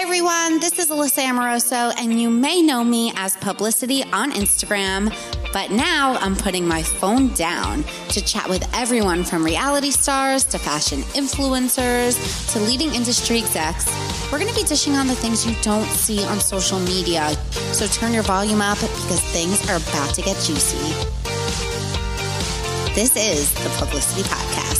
everyone, this is Alyssa Amoroso, and you may know me as Publicity on Instagram, but now I'm putting my phone down to chat with everyone from reality stars to fashion influencers to leading industry execs. We're going to be dishing on the things you don't see on social media, so turn your volume up because things are about to get juicy. This is the Publicity Podcast.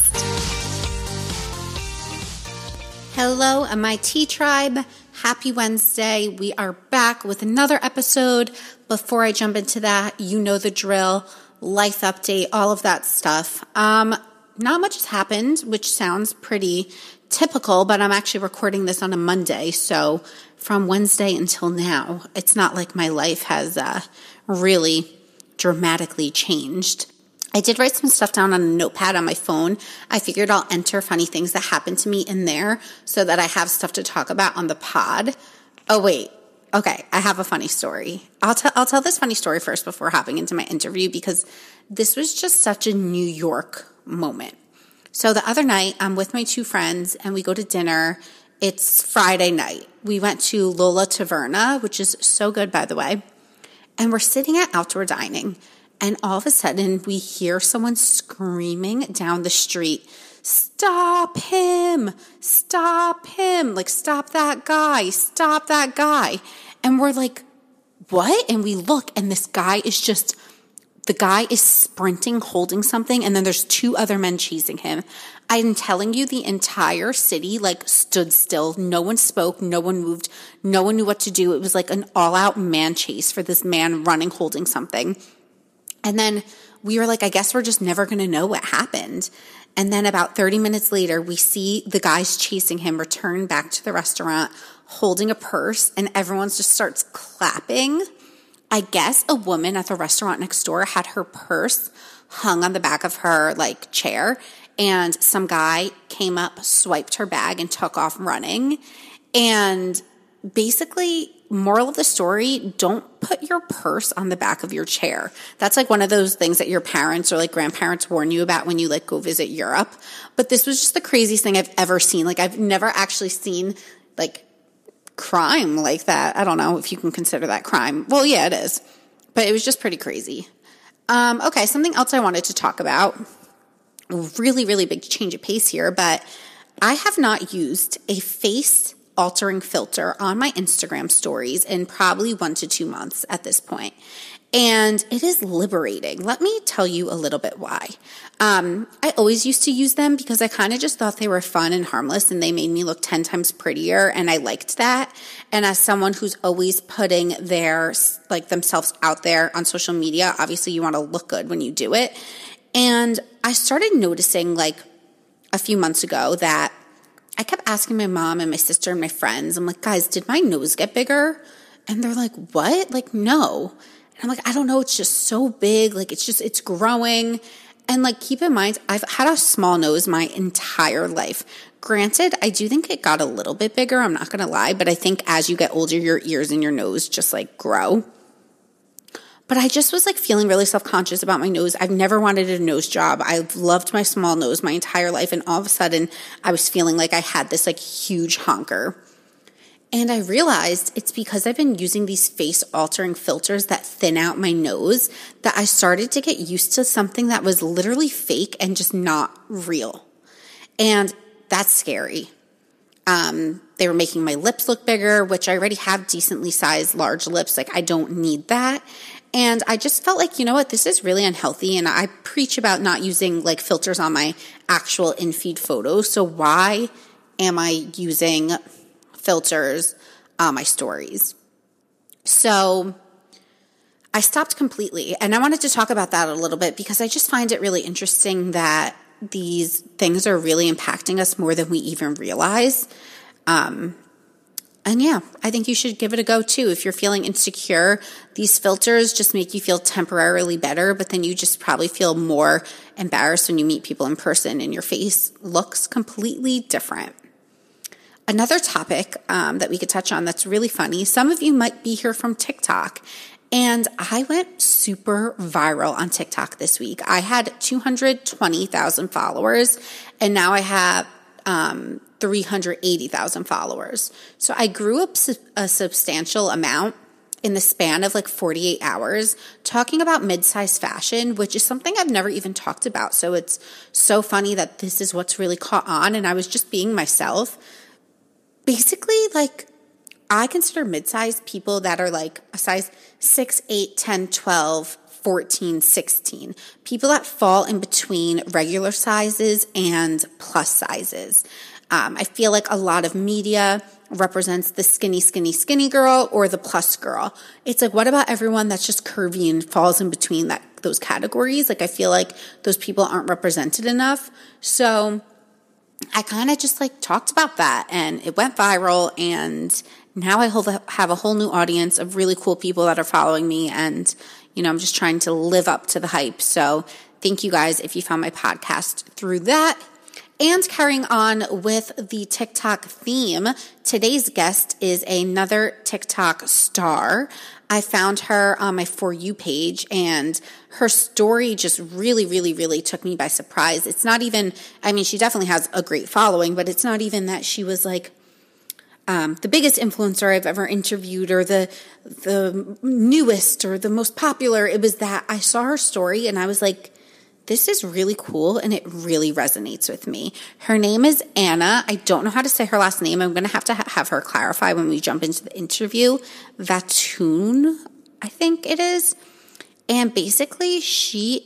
Hello, MIT Tribe. Happy Wednesday. We are back with another episode. Before I jump into that, you know the drill, life update, all of that stuff. Not much has happened, which sounds pretty typical, but I'm actually recording this on a Monday. So from Wednesday until now, it's not like my life has really dramatically changed. I did write some stuff down on a notepad on my phone. I figured I'll enter funny things that happened to me in there so that I have stuff to talk about on the pod. Oh, wait. Okay, I have a funny story. I'll tell this funny story first before hopping into my interview because this was just such a New York moment. So the other night, I'm with my two friends and we go to dinner. It's Friday night. We went to Lola Taverna, which is so good, by the way. And we're sitting at outdoor dining. And all of a sudden, we hear someone screaming down the street, "Stop him! Stop him! Like, stop that guy! Stop that guy!" And we're like, what? And we look, and the guy is sprinting, holding something, and then there's two other men chasing him. I'm telling you, the entire city, stood still. No one spoke. No one moved. No one knew what to do. It was like an all-out man chase for this man running, holding something. And then we were like, I guess we're just never going to know what happened. And then about 30 minutes later, we see the guys chasing him return back to the restaurant holding a purse, and everyone just starts clapping. I guess a woman at the restaurant next door had her purse hung on the back of her chair, and some guy came up, swiped her bag, and took off running. And basically, moral of the story, don't put your purse on the back of your chair. That's one of those things that your parents or grandparents warn you about when you go visit Europe. But this was just the craziest thing I've ever seen. I've never actually seen crime like that. I don't know if you can consider that crime. Well, yeah, it is. But it was just pretty crazy. Okay, something else I wanted to talk about. Really, really big change of pace here, but I have not used a face altering filter on my Instagram stories in probably 1 to 2 months at this point. And it is liberating. Let me tell you a little bit why. I always used to use them because I kind of just thought they were fun and harmless and they made me look 10 times prettier, and I liked that. And as someone who's always putting their themselves out there on social media, obviously you want to look good when you do it. And I started noticing a few months ago that I kept asking my mom and my sister and my friends, I'm like, guys, did my nose get bigger? And they're like, what? No. And I'm like, I don't know. It's just so big. It's growing. And keep in mind, I've had a small nose my entire life. Granted, I do think it got a little bit bigger. I'm not going to lie. But I think as you get older, your ears and your nose just grow. But I just was feeling really self-conscious about my nose. I've never wanted a nose job. I've loved my small nose my entire life. And all of a sudden, I was feeling like I had this huge honker. And I realized it's because I've been using these face-altering filters that thin out my nose that I started to get used to something that was literally fake and just not real. And that's scary. They were making my lips look bigger, which I already have decently sized large lips. I don't need that. And I just felt you know what, this is really unhealthy. And I preach about not using filters on my actual in-feed photos. So why am I using filters on my stories? So I stopped completely. And I wanted to talk about that a little bit because I just find it really interesting that these things are really impacting us more than we even realize. And yeah, I think you should give it a go too. If you're feeling insecure, these filters just make you feel temporarily better, but then you just probably feel more embarrassed when you meet people in person and your face looks completely different. Another topic that we could touch on that's really funny, some of you might be here from TikTok, and I went super viral on TikTok this week. I had 220,000 followers, and now I have 380,000 followers. So I grew up a substantial amount in the span of like 48 hours talking about mid-size fashion, which is something I've never even talked about. So it's so funny that this is what's really caught on, and I was just being myself. Basically, like, I consider mid-size people that are like a size 6, 8, 10, 12, 14, 16. People that fall in between regular sizes and plus sizes. I feel like a lot of media represents the skinny, skinny, skinny girl or the plus girl. It's like, what about everyone that's just curvy and falls in between those categories? Like, I feel like those people aren't represented enough. So I kind of just like talked about that, and it went viral, and now I have a whole new audience of really cool people that are following me, and, you know, I'm just trying to live up to the hype. So thank you guys if you found my podcast through that. And carrying on with the TikTok theme, today's guest is another TikTok star. I found her on my For You page, and her story just really, really, really took me by surprise. It's not even, I mean, she definitely has a great following, but it's not even that she was like the biggest influencer I've ever interviewed, or the newest or the most popular. It was that I saw her story and I was like, this is really cool, and it really resonates with me. Her name is Anna. I don't know how to say her last name. I'm going to have her clarify when we jump into the interview. Vatoon, I think it is. And basically, she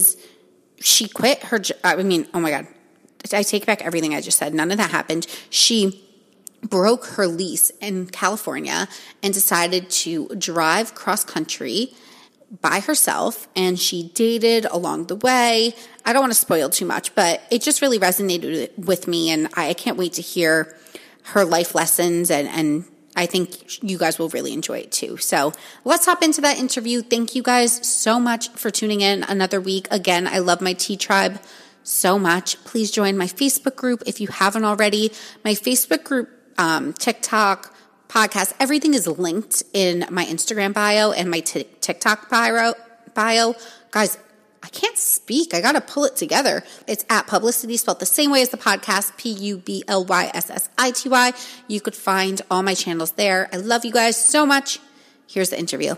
quit her, oh my God. I take back everything I just said. None of that happened. She broke her lease in California and decided to drive cross country by herself, and she dated along the way. I don't want to spoil too much, but it just really resonated with me, and I can't wait to hear her life lessons, and I think you guys will really enjoy it too. So let's hop into that interview. Thank you guys so much for tuning in another week. Again, I love my Tea Tribe so much. Please join my Facebook group if you haven't already. My Facebook group, TikTok, podcast, everything is linked in my Instagram bio and my TikTok bio. Guys, I can't speak. I got to pull it together. It's at Publicity, spelled the same way as the podcast, PUBLYSSITY. You could find all my channels there. I love you guys so much. Here's the interview.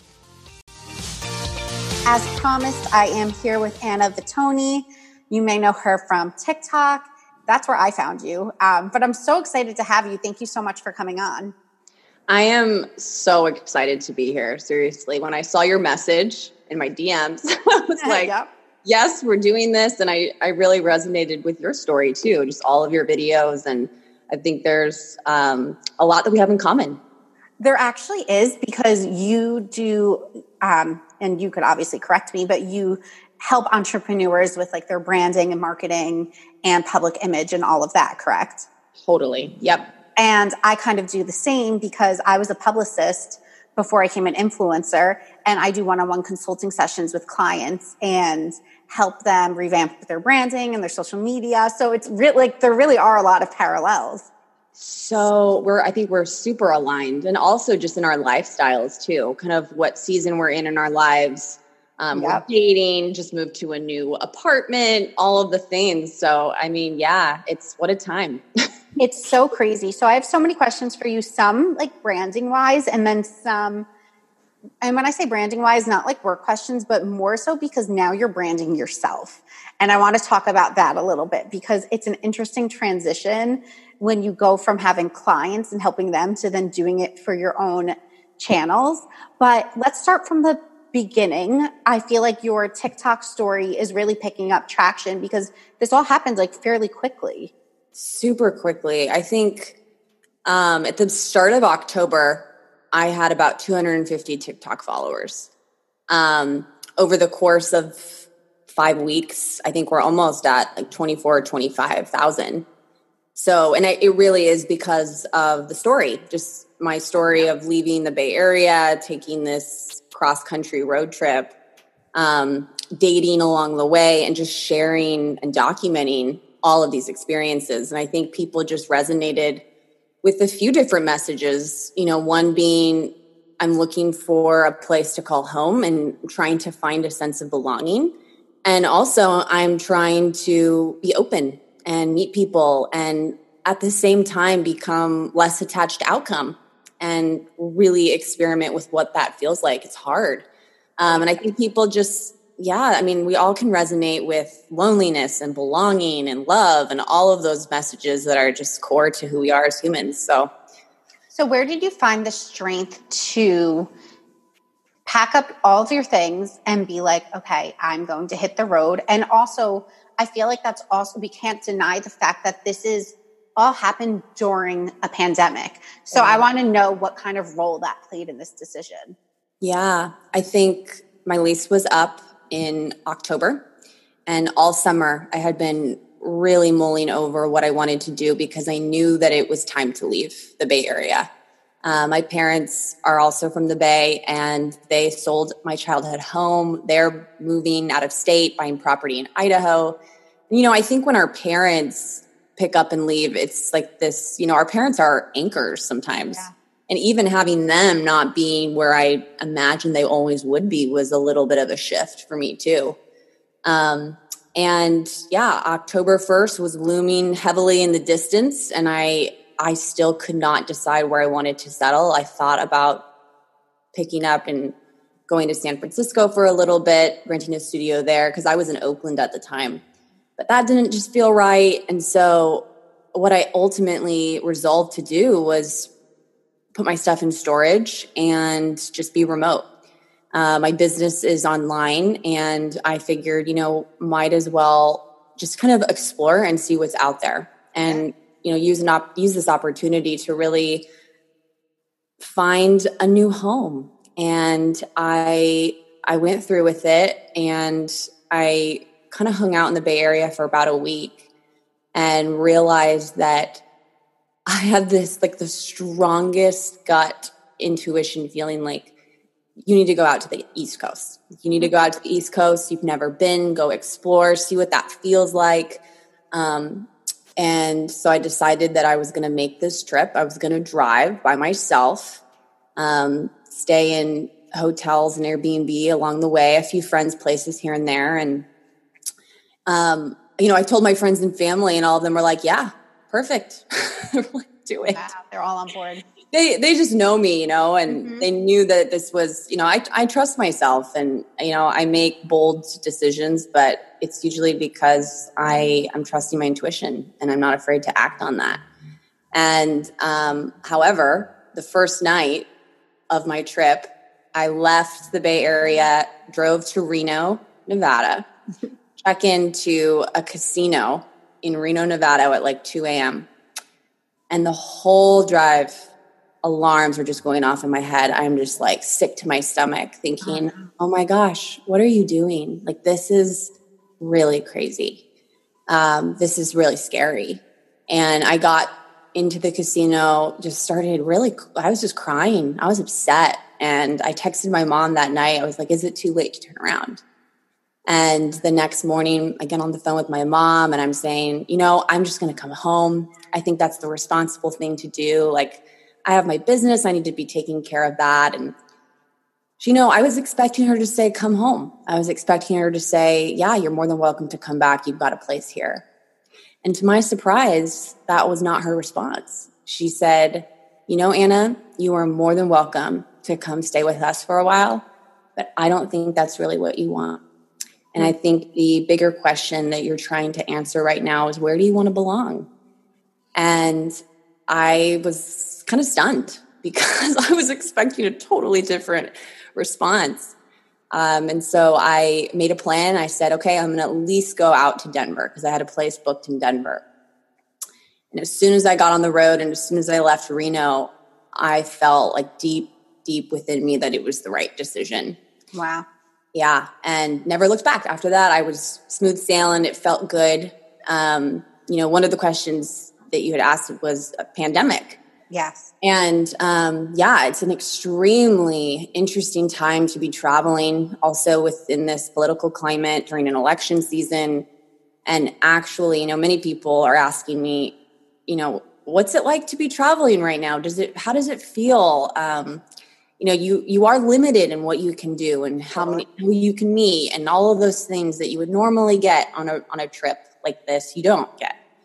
As promised, I am here with Anna Vitoni. You may know her from TikTok. That's where I found you. But I'm so excited to have you. Thank you so much for coming on. I am so excited to be here. Seriously, when I saw your message in my DMs, I was like, yep. Yes, we're doing this. And I really resonated with your story too, just all of your videos. And I think there's a lot that we have in common. There actually is, because you do, and you could obviously correct me, but you help entrepreneurs with like their branding and marketing and public image and all of that, correct? Totally. Yep. And I kind of do the same, because I was a publicist before I became an influencer, and I do one-on-one consulting sessions with clients and help them revamp their branding and their social media. So it's like there really are a lot of parallels. So I think we're super aligned, and also just in our lifestyles too, kind of what season we're in our lives. We're dating, just moved to a new apartment, all of the things. So, I mean, yeah, what a time. It's so crazy. So I have so many questions for you, some like branding wise, and then some, and when I say branding wise, not like work questions, but more so because now you're branding yourself. And I want to talk about that a little bit, because it's an interesting transition when you go from having clients and helping them to then doing it for your own channels. But let's start from the beginning. I feel like your TikTok story is really picking up traction, because this all happened like fairly quickly. Super quickly. I think at the start of October, I had about 250 TikTok followers. Over the course of 5 weeks, I think we're almost at like 24 or 25,000. So, and it really is because of the story, just my story of leaving the Bay Area, taking this cross-country road trip, dating along the way, and just sharing and documenting all of these experiences. And I think people just resonated with a few different messages, one being, I'm looking for a place to call home and trying to find a sense of belonging. And also I'm trying to be open and meet people, and at the same time become less attached to outcome and really experiment with what that feels like. It's hard. And I think people just, we all can resonate with loneliness and belonging and love and all of those messages that are just core to who we are as humans. So where did you find the strength to pack up all of your things and be like, okay, I'm going to hit the road? And also, I feel like that's also, we can't deny the fact that this is all happened during a pandemic. So I want to know what kind of role that played in this decision. Yeah, I think my lease was up in October, and all summer I had been really mulling over what I wanted to do because I knew that it was time to leave the Bay Area. My parents are also from the Bay, and they sold my childhood home. They're moving out of state, buying property in Idaho. I think when our parents pick up and leave, it's like this, our parents are anchors sometimes. Yeah. And even having them not being where I imagined they always would be was a little bit of a shift for me too. October 1st was looming heavily in the distance, and I still could not decide where I wanted to settle. I thought about picking up and going to San Francisco for a little bit, renting a studio there because I was in Oakland at the time. But that didn't just feel right. And so what I ultimately resolved to do was put my stuff in storage and just be remote. My business is online, and I figured, might as well just kind of explore and see what's out there, and use this opportunity to really find a new home. And I went through with it, and I kind of hung out in the Bay Area for about a week and realized that I had this, like, the strongest gut intuition feeling like you need to go out to the East Coast. You need to go out to the East Coast. You've never been, go explore, see what that feels like. And so I decided that I was going to make this trip. I was going to drive by myself, stay in hotels and Airbnb along the way, a few friends' places here and there. And, I told my friends and family, and all of them were like, yeah, perfect. Do it. Wow, they're all on board. They just know me, and they knew that this was, I trust myself, and, I make bold decisions, but it's usually because I'm trusting my intuition and I'm not afraid to act on that. And, however, the first night of my trip, I left the Bay Area, drove to Reno, Nevada, check into a casino in Reno, Nevada at like 2 a.m. And the whole drive, alarms were just going off in my head. I'm just like sick to my stomach thinking, oh my gosh, what are you doing? Like, this is really crazy. This is really scary. And I got into the casino, I was just crying. I was upset. And I texted my mom that night. I was like, is it too late to turn around? And the next morning, I get on the phone with my mom, and I'm saying, I'm just going to come home. I think that's the responsible thing to do. Like, I have my business. I need to be taking care of that. And I was expecting her to say, come home. I was expecting her to say, yeah, you're more than welcome to come back. You've got a place here. And to my surprise, that was not her response. She said, Anna, you are more than welcome to come stay with us for a while, but I don't think that's really what you want. And I think the bigger question that you're trying to answer right now is, where do you want to belong? And I was kind of stunned because I was expecting a totally different response. And so I made a plan. I said, okay, I'm going to at least go out to Denver because I had a place booked in Denver. And as soon as I got on the road and as soon as I left Reno, I felt like deep within me that it was the right decision. Wow. Yeah. And never looked back. After that, I was smooth sailing. It felt good. One of the questions that you had asked was a pandemic. Yes. And it's an extremely interesting time to be traveling also within this political climate during an election season. And actually, many people are asking me, what's it like to be traveling right now? How does it feel? You are limited in what you can do and who you can meet and all of those things that you would normally get on a trip like this, you don't get.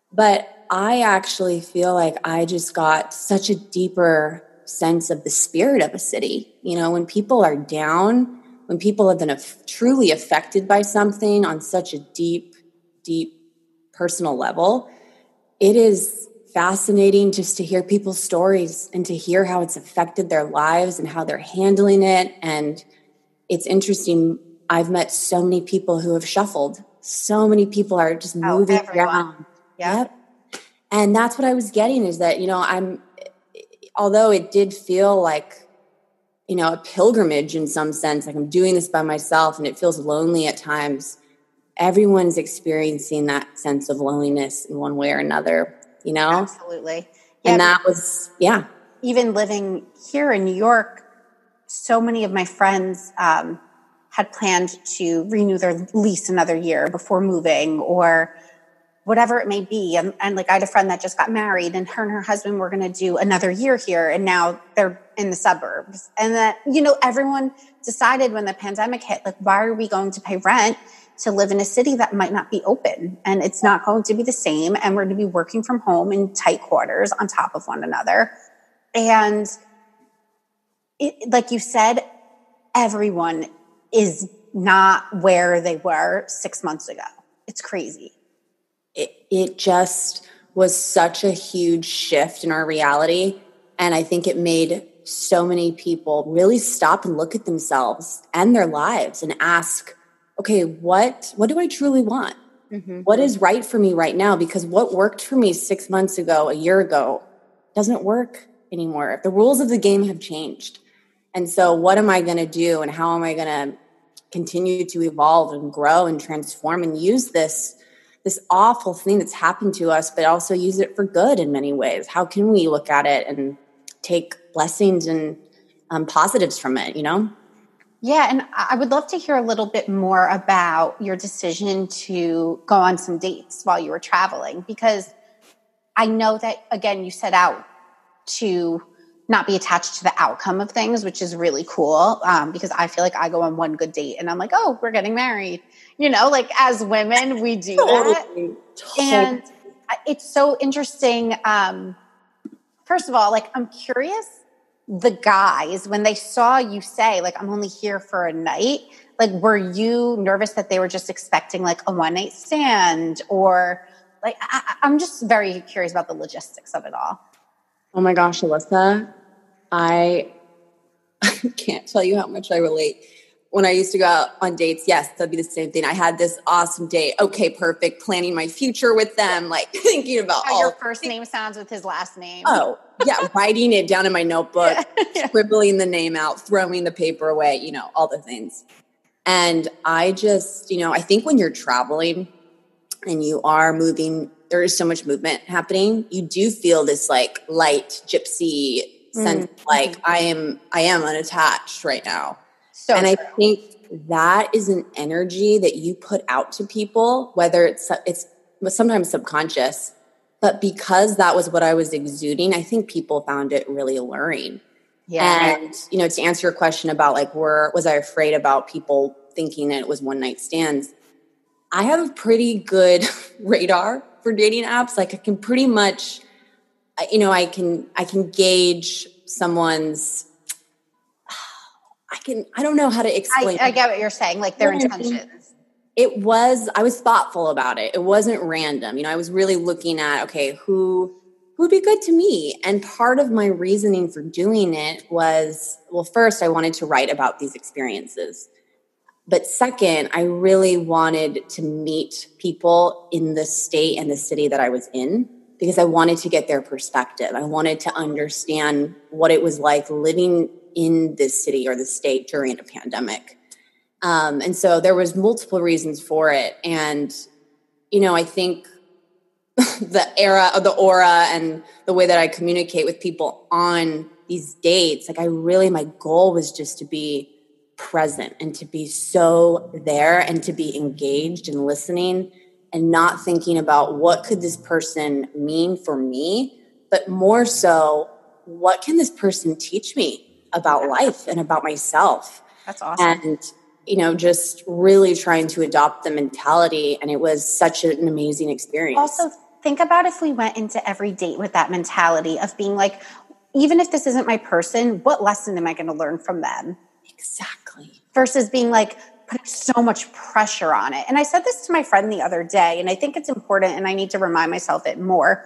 But I actually feel like I just got such a deeper sense of the spirit of a city. You know, when people are down, when people have been truly affected by something on such a deep, deep personal level, it is fascinating just to hear people's stories and to hear how it's affected their lives and how they're handling it. And it's interesting. I've met so many people who have shuffled. So many people are just moving around. Yep. And that's what I was getting is that, you know, although it did feel like, you know, a pilgrimage in some sense, like I'm doing this by myself and it feels lonely at times. Everyone's experiencing that sense of loneliness in one way or another, you know? Absolutely. Yeah, and that was, even living here in New York, so many of my friends had planned to renew their lease another year before moving or whatever it may be. And like I had a friend that just got married and her husband were going to do another year here. And now they're in the suburbs. And that, you know, everyone decided when the pandemic hit, like, why are we going to pay rent to live in a city that might not be open? And it's not going to be the same. And we're going to be working from home in tight quarters on top of one another. And like you said, everyone is not where they were 6 months ago. It's crazy. It just was such a huge shift in our reality. And I think it made so many people really stop and look at themselves and their lives and ask, okay, what do I truly want? Mm-hmm. What is right for me right now? Because what worked for me 6 months ago, a year ago, doesn't work anymore. The rules of the game have changed. And so what am I going to do? And how am I going to continue to evolve and grow and transform and use this awful thing that's happened to us, but also use it for good in many ways? How can we look at it and take blessings and positives from it, you know? Yeah. And I would love to hear a little bit more about your decision to go on some dates while you were traveling, because I know that, again, you set out to not be attached to the outcome of things, which is really cool. Because I feel like I go on one good date and I'm like, oh, we're getting married. You know, like as women, we do that. And it's so interesting. First of all, like, I'm curious, the guys, when they saw you say, like, I'm only here for a night, like, were you nervous that they were just expecting like a one night stand? Or like, I'm just very curious about the logistics of it all. Oh my gosh, Alyssa, I can't tell you how much I relate. When I used to go out on dates, yes, that'd be the same thing. I had this awesome date. Okay, perfect. Planning my future with them, like thinking about how your first name sounds with his last name. Oh, yeah. Writing it down in my notebook, scribbling the name out, throwing the paper away, you know, all the things. And I just, you know, I think when you're traveling and you are moving, there is so much movement happening. You do feel this like light gypsy sense, like I am unattached right now. So and true. I think that is an energy that you put out to people, whether it's sometimes subconscious, but because that was what I was exuding, I think people found it really alluring. Yeah. And, you know, to answer your question about like, was I afraid about people thinking that it was one night stands? I have a pretty good radar for dating apps. Like I can pretty much, you know, I can gauge someone's, I don't know how to explain. I get what you're saying, like their intentions. I was thoughtful about it. It wasn't random. You know, I was really looking at, okay, who would be good to me? And part of my reasoning for doing it was, well, first I wanted to write about these experiences. But second, I really wanted to meet people in the state and the city that I was in because I wanted to get their perspective. I wanted to understand what it was like living in this city or the state during a pandemic. And so there was multiple reasons for it. And, you know, I think the era of the aura and the way that I communicate with people on these dates, like my goal was just to be present and to be so there and to be engaged and listening and not thinking about what could this person mean for me, but more so, what can this person teach me about life and about myself? That's awesome. And, you know, just really trying to adopt the mentality. And it was such an amazing experience. Also, think about if we went into every date with that mentality of being like, even if this isn't my person, what lesson am I going to learn from them? Exactly. Versus being like, putting so much pressure on it. And I said this to my friend the other day, and I think it's important, and I need to remind myself it more.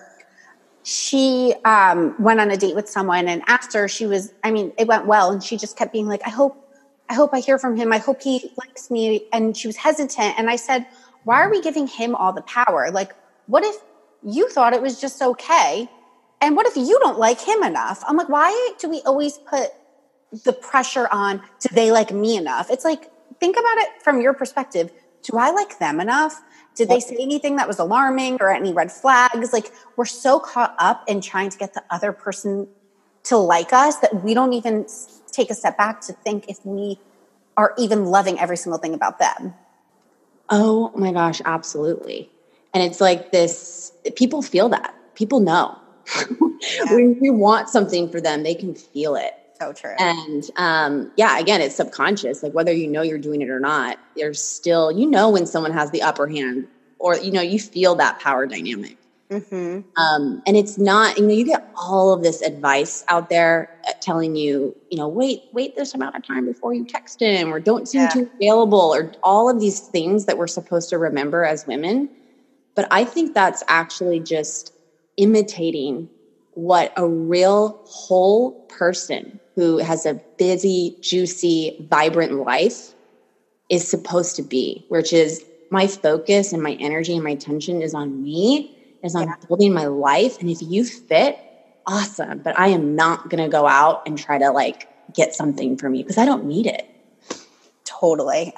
She went on a date with someone and after it went well. And she just kept being like, I hope I hear from him. I hope he likes me. And she was hesitant. And I said, why are we giving him all the power? Like, what if you thought it was just okay? And what if you don't like him enough? I'm like, why do we always put the pressure on, do they like me enough? It's like, think about it from your perspective. Do I like them enough? Did they say anything that was alarming or any red flags? Like, we're so caught up in trying to get the other person to like us that we don't even take a step back to think if we are even loving every single thing about them. Oh my gosh, absolutely. And it's like this, people feel that. People know. Yeah. When you want something for them, they can feel it. So true. And again, it's subconscious. Like whether you know you're doing it or not, there's still, when someone has the upper hand or, you feel that power dynamic. Mm-hmm. And it's not, you get all of this advice out there telling you, wait this amount of time before you text him or don't seem too available or all of these things that we're supposed to remember as women. But I think that's actually just imitating what a real whole person who has a busy, juicy, vibrant life is supposed to be, which is my focus and my energy and my attention is on me, is on building my life. And if you fit, awesome. But I am not going to go out and try to get something for me because I don't need it. Totally.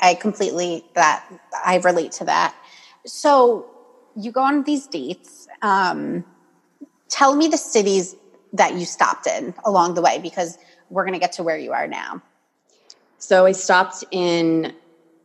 I relate to that. So you go on these dates. Tell me the cities that you stopped in along the way, because we're going to get to where you are now. So I stopped in,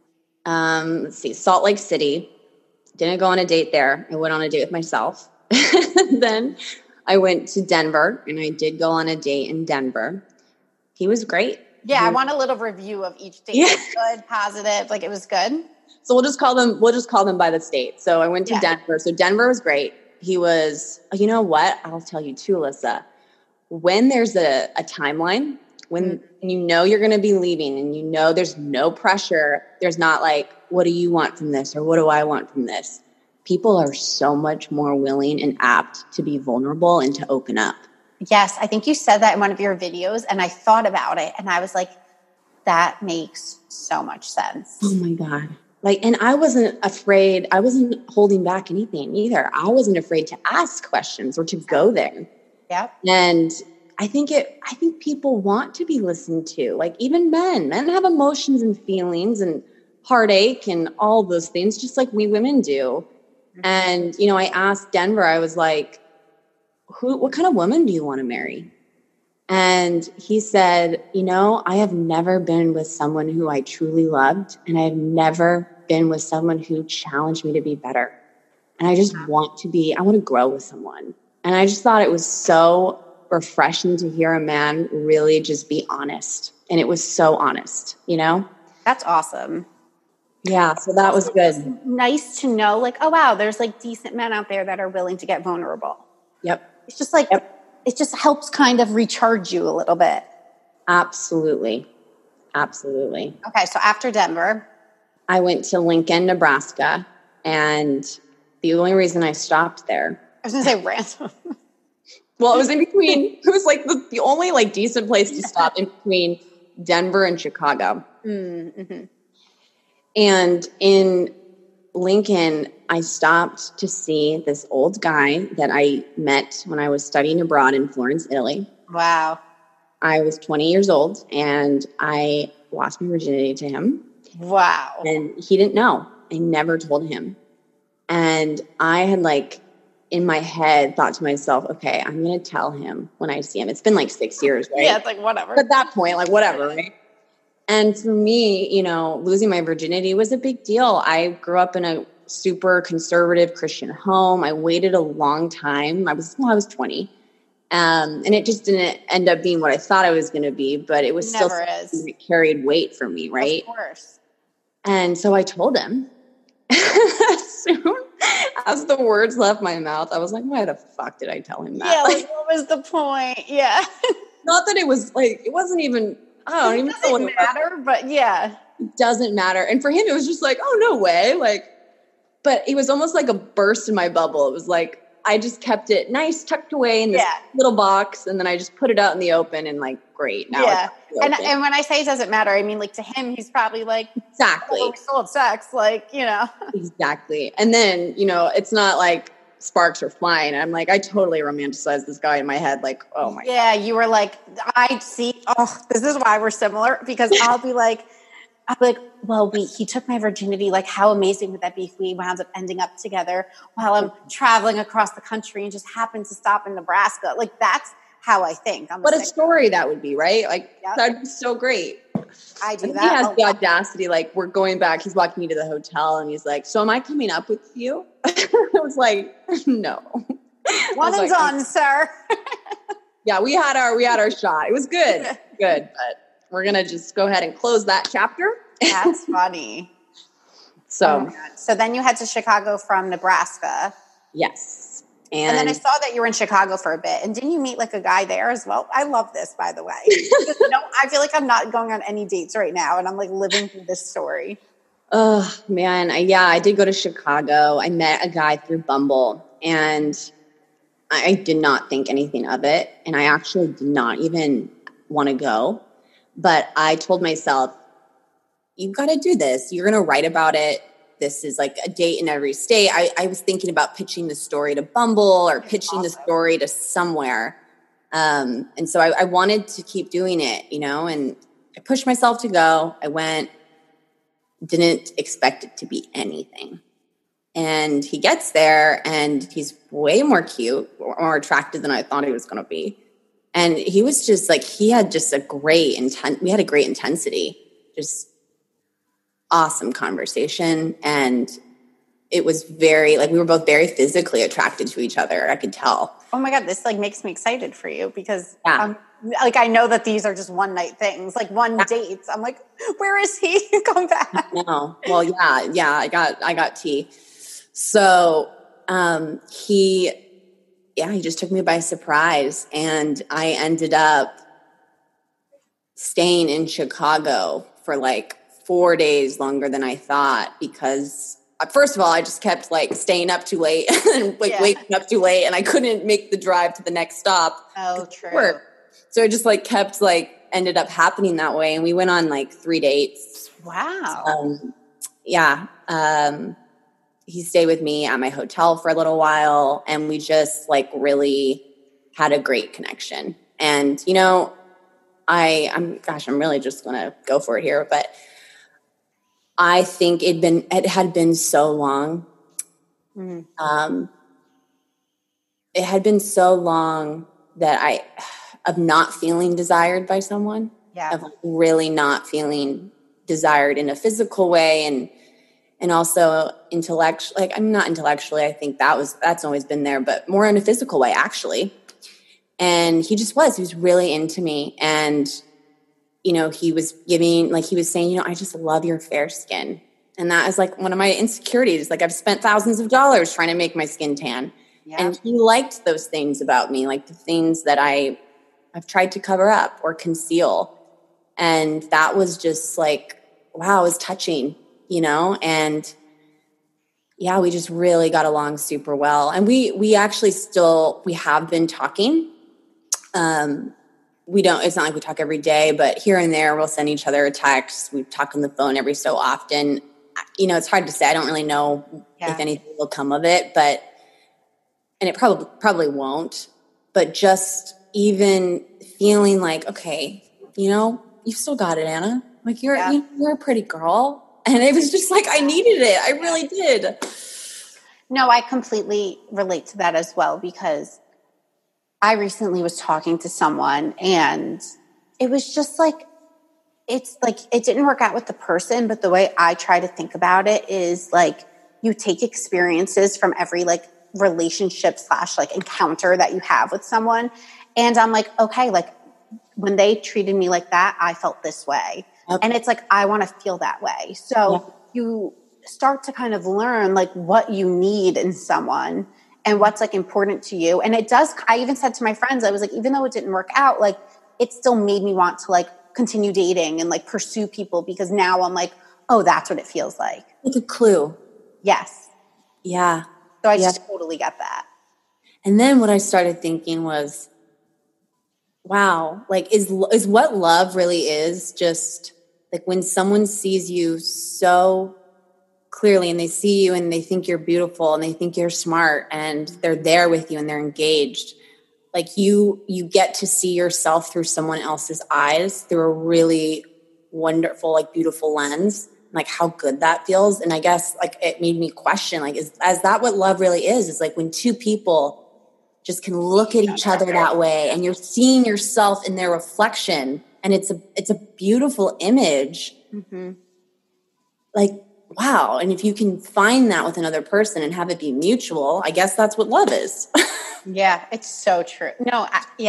Salt Lake City. Didn't go on a date there. I went on a date with myself. Then I went to Denver, and I did go on a date in Denver. He was great. Yeah, I want a little review of each date. Yeah. Good, positive, it was good. So we'll just call them by the state. So I went to Denver. So Denver was great. He was, you know what? I'll tell you too, Alyssa. When there's a timeline, when you're going to be leaving and there's no pressure, there's not what do you want from this or what do I want from this? People are so much more willing and apt to be vulnerable and to open up. Yes, I think you said that in one of your videos and I thought about it and I was like, that makes so much sense. Oh my God. And I wasn't afraid. I wasn't holding back anything either. I wasn't afraid to ask questions or to go there. Yep. And I think people want to be listened to. Even men have emotions and feelings and heartache and all those things, just like we women do. Mm-hmm. And, I asked Denver, I was like, what kind of woman do you want to marry? And he said, I have never been with someone who I truly loved, and I have never been with someone who challenged me to be better. And I just want to grow with someone. And I just thought it was so refreshing to hear a man really just be honest. And it was so honest, That's awesome. Yeah, so that was good. Nice to know, oh, wow, there's decent men out there that are willing to get vulnerable. Yep. It's just it just helps kind of recharge you a little bit. Absolutely. Absolutely. Okay, so after Denver, I went to Lincoln, Nebraska, and the only reason I stopped there. I was going to say random. Well, it was in between. It was the only decent place to stop in between Denver and Chicago. Mm-hmm. And in Lincoln, I stopped to see this old guy that I met when I was studying abroad in Florence, Italy. Wow. I was 20 years old and I lost my virginity to him. Wow. And he didn't know. I never told him. And I had in my head thought to myself, okay, I'm going to tell him when I see him. It's been 6 years, right? Yeah, it's whatever. At that point, whatever, right? And for me, losing my virginity was a big deal. I grew up in a super conservative Christian home. I waited a long time. I was 20. And it just didn't end up being what I thought it was going to be, but it was still something that carried weight for me, right? Of course. And so I told him as the words left my mouth, I was like, why the fuck did I tell him that? Yeah, like, what was the point? Yeah. Not that it was like, it wasn't even, I don't even know what it matter, but yeah. It doesn't matter. And for him, it was just like, oh, no way. Like, but it was almost like a burst in my bubble. It was like, I just kept it nice, tucked away in this little box. And then I just put it out in the open and like, great. Now yeah. And when I say it doesn't matter, I mean, like to him, he's probably like, exactly. Oh, we still have sex. Like, you know. Exactly. And then, you know, it's not like sparks are flying. I'm like, I totally romanticized this guy in my head. Like, oh my God. You were like, I see. Oh, this is why we're similar, because I'll be like, well, he took my virginity. Like, how amazing would that be if we wound up ending up together while I'm traveling across the country and just happened to stop in Nebraska? Like, that's how I think. What a story that would be, right? Like, that'd be so great. I do that. He has the audacity, like, we're going back. He's walking me to the hotel and he's like, so am I coming up with you? I was like, no. One and done, sir. Yeah, we had our shot. It was good. Good. But we're going to just go ahead and close that chapter. That's funny. So then you head to Chicago from Nebraska. Yes. And then I saw that you were in Chicago for a bit. And didn't you meet like a guy there as well? I love this, by the way. I feel like I'm not going on any dates right now. And I'm like living through this story. Oh, man. I did go to Chicago. I met a guy through Bumble. And I did not think anything of it. And I actually did not even want to go. But I told myself, you've got to do this. You're going to write about it. This is like a date in every state. I was thinking about pitching the story to Bumble or pitching the story to somewhere. And so I wanted to keep doing it, you know, and I pushed myself to go. I went, didn't expect it to be anything. And he gets there and he's way more cute, more attractive than I thought he was going to be. And he was just like, we had a great intensity, just awesome conversation. And it was very, like, we were both very physically attracted to each other. I could tell. Oh my God, this like makes me excited for you because like, I know that these are just one night things, like one dates. I'm like, where is he? Come back. No. Well, yeah. I got tea. So, he just took me by surprise and I ended up staying in Chicago for like 4 days longer than I thought because first of all, I just kept like staying up too late and waking up too late and I couldn't make the drive to the next stop. Oh, true. So it just like kept like ended up happening that way. And we went on like 3 dates. Wow. He stayed with me at my hotel for a little while and we just like really had a great connection. And, you know, I'm really just going to go for it here, but I think it had been so long. Mm-hmm. It had been so long that of not feeling desired by someone, of really not feeling desired in a physical way. And also intellectually, like I'm not intellectually, I think that's always been there, but more in a physical way, actually. And he was really into me. And, you know, he was saying, you know, I just love your fair skin. And that is like one of my insecurities. Like I've spent thousands of dollars trying to make my skin tan. Yeah. And he liked those things about me, like the things that I've tried to cover up or conceal. And that was just like, wow, it was touching, you know? And yeah, we just really got along super well. And we actually we have been talking. It's not like we talk every day, but here and there we'll send each other a text. We talk on the phone every so often. You know, it's hard to say. I don't really know if anything will come of it, and it probably won't, but just even feeling like, okay, you know, you've still got it, Anna. Like you're a pretty girl. And it was just like, I needed it. I really did. No, I completely relate to that as well because I recently was talking to someone and it was just like, it's like, it didn't work out with the person, but the way I try to think about it is like, you take experiences from every like relationship / like encounter that you have with someone. And I'm like, okay, like when they treated me like that, I felt this way. Okay. And it's like, I want to feel that way. So you start to kind of learn like what you need in someone and what's like important to you. And it does, I even said to my friends, I was like, even though it didn't work out, like it still made me want to like continue dating and like pursue people, because now I'm like, oh, that's what it feels like. Like a clue. Yes. Yeah. So I just totally get that. And then what I started thinking was, wow, like is what love really is just like when someone sees you so clearly and they see you and they think you're beautiful and they think you're smart and they're there with you and they're engaged. Like you get to see yourself through someone else's eyes through a really wonderful, like beautiful lens, like how good that feels. And I guess like it made me question, like, is that what love really is? Is like when two people just can look at each other that way and you're seeing yourself in their reflection and it's a beautiful image. Mm-hmm. Like, wow. And if you can find that with another person and have it be mutual, I guess that's what love is. Yeah, it's so true. No,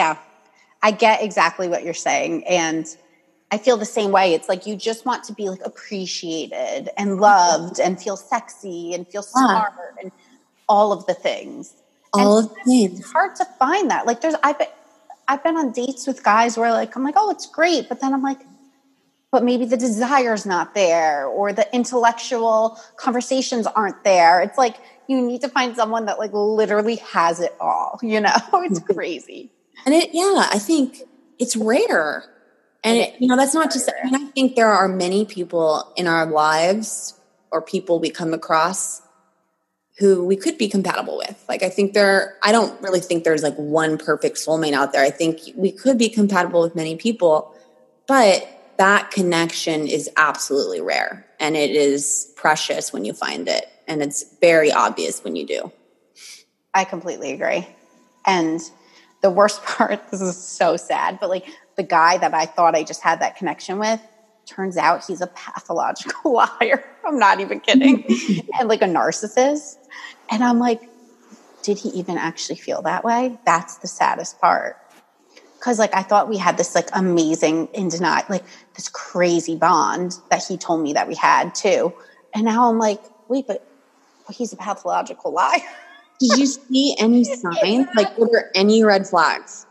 I get exactly what you're saying. And I feel the same way. It's like you just want to be like appreciated and loved and feel sexy and feel smart and all of the things. All of the things. It's hard to find that. Like I've been on dates with guys where like I'm like, oh, it's great, but then I'm like, but maybe the desire's not there or the intellectual conversations aren't there. It's like you need to find someone that like literally has it all, you know? It's crazy. And I think it's rare. And that's not just, I mean, I think there are many people in our lives or people we come across who we could be compatible with. Like, I don't really think there's like one perfect soulmate out there. I think we could be compatible with many people, but that connection is absolutely rare and it is precious when you find it. And it's very obvious when you do. I completely agree. And the worst part, this is so sad, but like the guy that I thought I just had that connection with, turns out he's a pathological liar. I'm not even kidding. And like a narcissist. And I'm like, did he even actually feel that way? That's the saddest part. Because like I thought we had this like amazing like this crazy bond that he told me that we had too. And now I'm like, wait, but he's a pathological liar. Did you see any signs? Like, were there any red flags?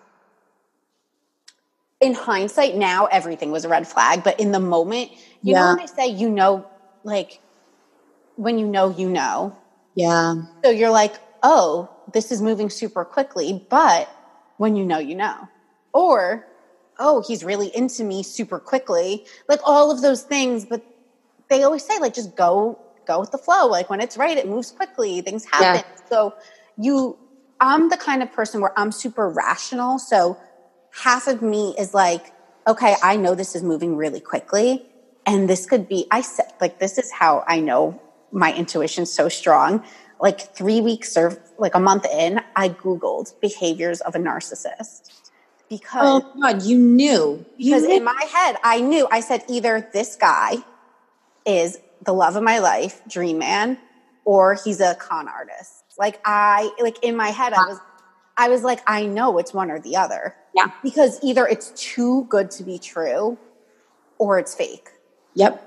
In hindsight, now everything was a red flag. But in the moment, you know when I say, like when you know. Yeah. So you're like, oh, this is moving super quickly. But when you know. Or, oh, he's really into me super quickly. Like all of those things. But they always say, like, just go with the flow. Like when it's right, it moves quickly. Things happen. Yeah. So I'm the kind of person where I'm super rational. So half of me is like, okay, I know this is moving really quickly. And this could be, this is how I know my intuition's so strong. Like 3 weeks or like a month in, I Googled behaviors of a narcissist. Because, oh God, you knew. Because in my head, I said either this guy is the love of my life, dream man, or he's a con artist. Like in my head, I was like, I know it's one or the other. Yeah. Because either it's too good to be true or it's fake. Yep.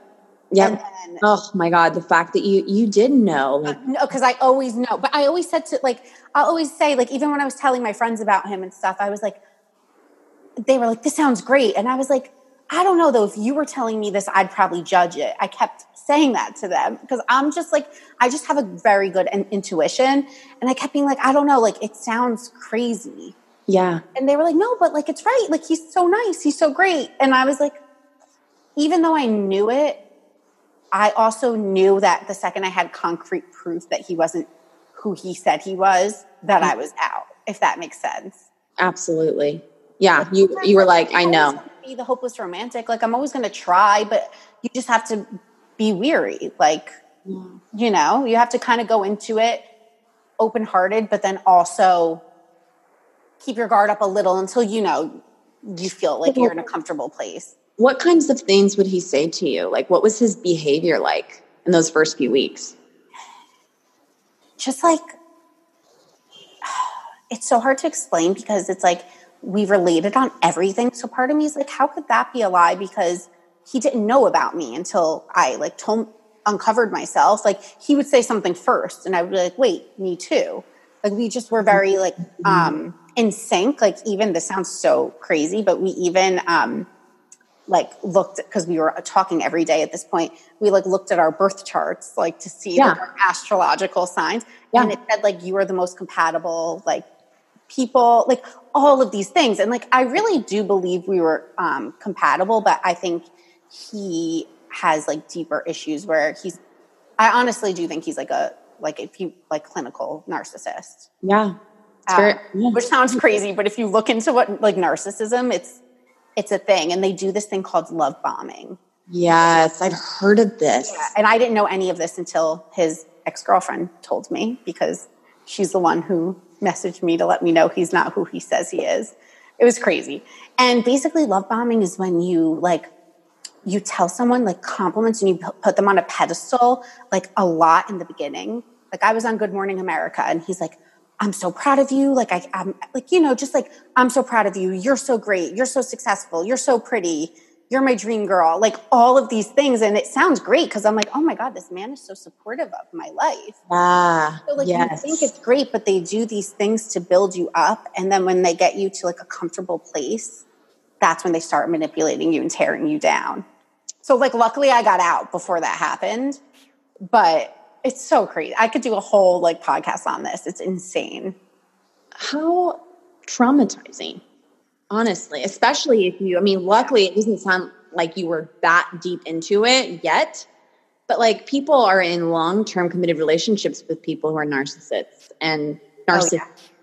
Oh my God. The fact that you did know. Like, no, because I always know. But I always said I always say, like, even when I was telling my friends about him and stuff, I was like, they were like, this sounds great. And I was like, I don't know though. If you were telling me this, I'd probably judge it. I kept saying that to them because I'm just like, I just have a very good intuition. And I kept being like, I don't know, like it sounds crazy. Yeah. And they were like, no, but like, it's right. Like, he's so nice. He's so great. And I was like, even though I knew it, I also knew that the second I had concrete proof that he wasn't who he said he was, that I was out, if that makes sense. Absolutely. Yeah. You were like, I know. Be the hopeless romantic. Like, I'm always going to try, but you just have to be weary. Like, you know, you have to kind of go into it open-hearted, but then also keep your guard up a little until, you feel like you're in a comfortable place. What kinds of things would he say to you? Like, what was his behavior like in those first few weeks? Just like, it's so hard to explain because it's like, we related on everything. So part of me is like, how could that be a lie? Because he didn't know about me until I like told uncovered myself, like he would say something first and I would be like, wait, me too. Like we just were very like in sync. Like even, this sounds so crazy, but we even like looked, because we were talking every day at this point, we like looked at our birth charts like to see like our astrological signs. And it said like you are the most compatible like people, like all of these things. And like I really do believe we were compatible, but I think he has like deeper issues where I honestly do think he's like a clinical narcissist. Yeah. Which sounds crazy, but if you look into what like narcissism, it's a thing, and they do this thing called love bombing. Yes, I've heard of this. Yeah, and I didn't know any of this until his ex-girlfriend told me, because she's the one who messaged me to let me know he's not who he says he is. It was crazy. And basically love bombing is when you tell someone like compliments and you put them on a pedestal like a lot in the beginning. Like I was on Good Morning America and he's like, I'm so proud of you. Like I'm like, you know, just like, I'm so proud of you. You're so great. You're so successful. You're so pretty. You're my dream girl. Like all of these things. And it sounds great because I'm like, oh my God, this man is so supportive of my life. So like you think it's great, but they do these things to build you up. And then when they get you to like a comfortable place, that's when they start manipulating you and tearing you down. So like, luckily I got out before that happened, but it's so crazy. I could do a whole like podcast on this. It's insane. How traumatizing, honestly, especially if luckily it doesn't sound like you were that deep into it yet, but like people are in long-term committed relationships with people who are narcissists and narcissists.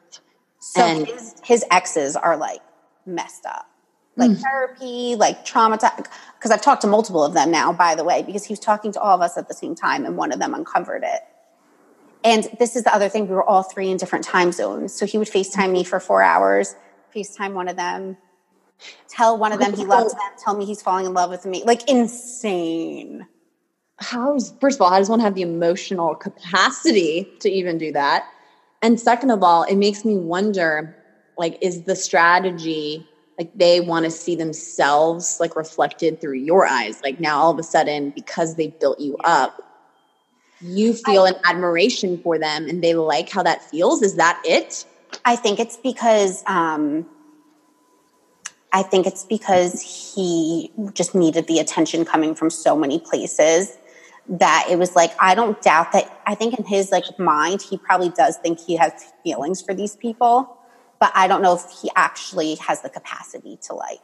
Oh, yeah. So his exes are like messed up. Like therapy, like traumatized. Because I've talked to multiple of them now, by the way, because he was talking to all of us at the same time and one of them uncovered it. And this is the other thing. We were all three in different time zones. So he would FaceTime me for 4 hours, FaceTime one of them, tell one of them he loves them, tell me he's falling in love with me. Like insane. First of all, how does one have the emotional capacity to even do that? And second of all, it makes me wonder, like, is the strategy... like they want to see themselves like reflected through your eyes. Like now all of a sudden, because they built you up, you feel an admiration for them and they like how that feels. Is that it? I think it's because he just needed the attention coming from so many places that it was like, I don't doubt that. I think in his like mind, he probably does think he has feelings for these people. But I don't know if he actually has the capacity to like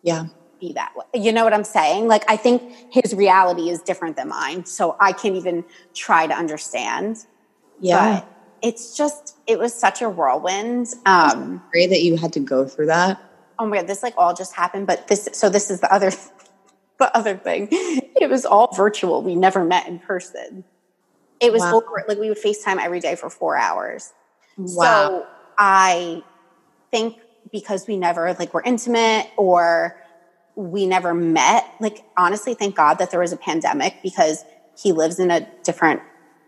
be that way. You know what I'm saying? Like, I think his reality is different than mine. So I can't even try to understand. Yeah. But it was such a whirlwind. Great that you had to go through that. Oh my God, this like all just happened. But this is the other thing. It was all virtual. We never met in person. It was over, like we would FaceTime every day for 4 hours. Wow. So I think because we never like were intimate or we never met, like honestly, thank God that there was a pandemic because he lives in a different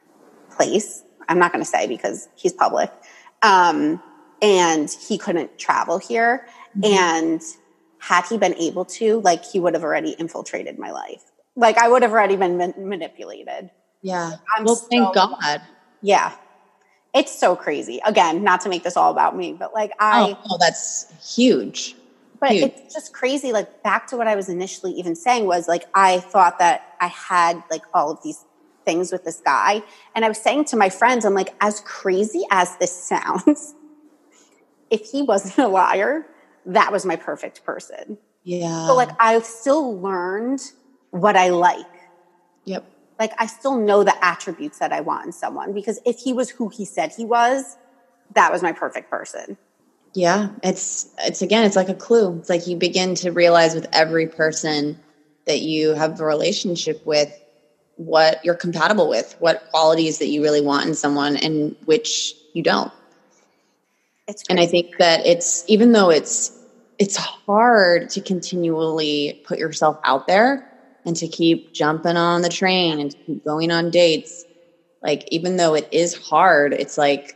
place. I'm not going to say because he's public. And he couldn't travel here. Mm-hmm. And had he been able to, like he would have already infiltrated my life. Like I would have already been manipulated. Yeah. Thank God. Yeah. It's so crazy. Again, not to make this all about me, but like that's huge. But it's just crazy. Like back to what I was initially even saying was like, I thought that I had like all of these things with this guy. And I was saying to my friends, I'm like, as crazy as this sounds, if he wasn't a liar, that was my perfect person. Yeah. So like, I've still learned what I like. Yep. Like, I still know the attributes that I want in someone because if he was who he said he was, that was my perfect person. Yeah. It's like a clue. It's like you begin to realize with every person that you have a relationship with what you're compatible with, what qualities that you really want in someone and which you don't. And I think that even though it's hard to continually put yourself out there, and to keep jumping on the train and to keep going on dates. Like, even though it is hard, it's like,